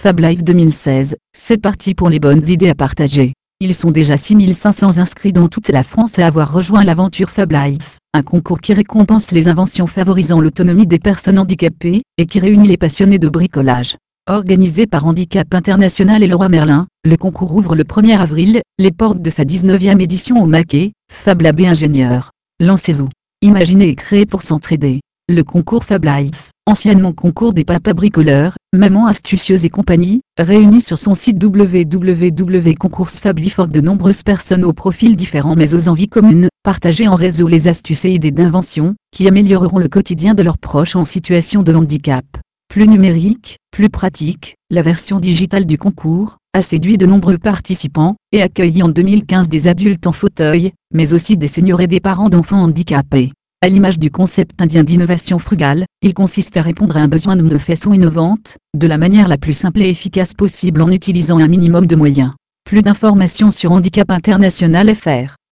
Fab Live 2016, c'est parti pour les bonnes idées à partager. Ils sont déjà 6500 inscrits dans toute la France à avoir rejoint l'aventure Fab Life, un concours qui récompense les inventions favorisant l'autonomie des personnes handicapées, et qui réunit les passionnés de bricolage. Organisé par Handicap International et Leroy Merlin, le concours ouvre le 1er avril, les portes de sa 19e édition au Maquet, Fab Lab et Ingénieurs. Lancez-vous. Imaginez et créez pour s'entraider. Le concours Fab Life, anciennement concours des papas bricoleurs, mamans astucieuses et compagnie, réunit sur son site www.concoursfablife de nombreuses personnes aux profils différents mais aux envies communes, partager en réseau les astuces et idées d'invention, qui amélioreront le quotidien de leurs proches en situation de handicap. Plus numérique, plus pratique, la version digitale du concours a séduit de nombreux participants, et accueilli en 2015 des adultes en fauteuil, mais aussi des seniors et des parents d'enfants handicapés. À l'image du concept indien d'innovation frugale, il consiste à répondre à un besoin de façon innovante, de la manière la plus simple et efficace possible en utilisant un minimum de moyens. Plus d'informations sur Handicap International FR.